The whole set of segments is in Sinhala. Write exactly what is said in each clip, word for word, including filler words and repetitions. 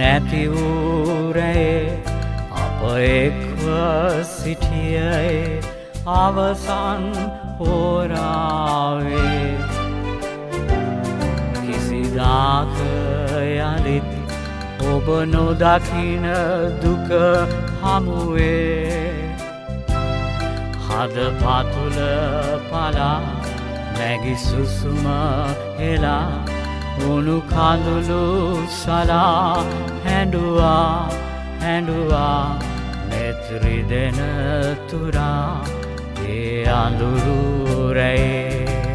නැති වූරේ අප එක්ව සිටියේ අවසන් හෝරාවේ කිසිදාක යලිත් ඔබ නොදකින දුක හමුවේ හද පතුල පලා නැගි සුසුම හෙලා උණු කඳුළු සලා හැඬුවා හැඬුවා නෙත් රිදෙන තුරා ඒ අඳුරු රැයේ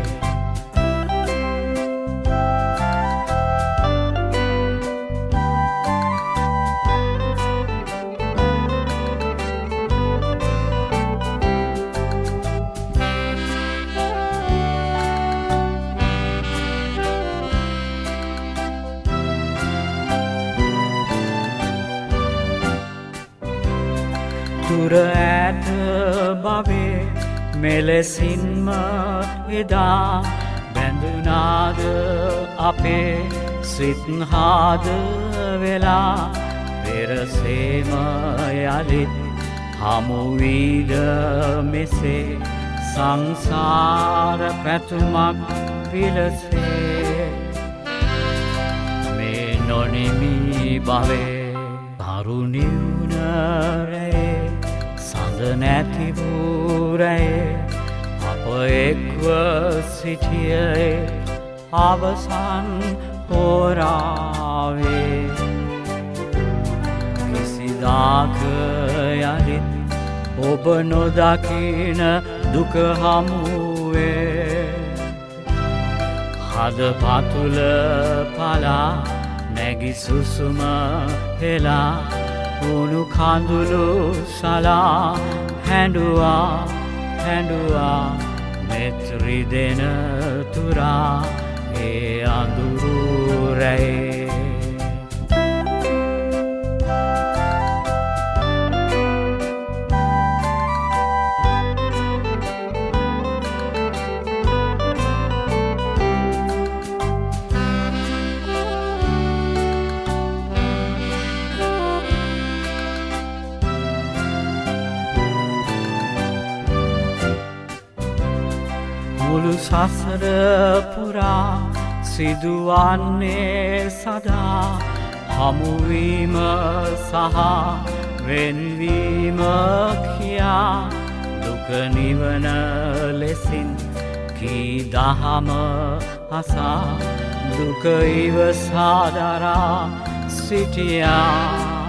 දුර ඈත බවේ මෙලෙසින්ම එදා බැඳුනාද අපේ සිත් හාද වෙලා පෙරසේම යලිත් හමු වීද මෙසේ සංසාර පැතුමක් පිලසේ මේ නොනිමි භවේ තරුණිවුණරේ සඳ නැති වූරේ අප එක්ව සිටියේ අවසන් හෝරාවේ කිසිදාක යලිත් ඔබ නොදකින දුක හමුවේ හද පතුල පලා නැගි සුසුම හෙලා උණු කඳුළු සලා හැඬුවා හැඬුවා නෙත් රිදෙන තුරා ඒ අඳුරු රැයේ මුළු සසර පුරා සිදුවන්නේ සදා හමුවීම සහ වෙන්වීම කියා දුක නිවන ලෙසින් කී දහම අසා දුක ඉවසාදරා සිටියා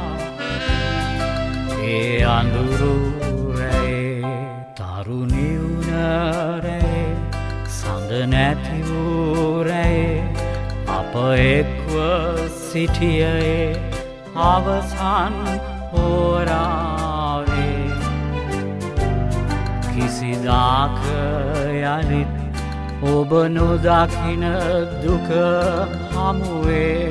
ඒ අඳුරු රැයේ තරුණිවුණරේ සඳ නැති වූරේ අප එක්ව සිටියේ අවසන් හෝරාවේ කිසිදාක යලිත් ඔබ නොදකින දුක හමුවේ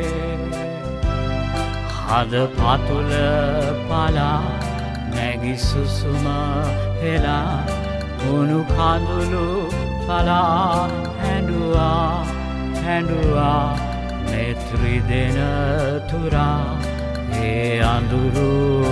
හද පතුල පලා නැගි සුසුම හෙලා උණු කඳුළු සලා හැඬුවා හැඬුවා නෙත් රිදෙන තුරා ඒ අඳුරු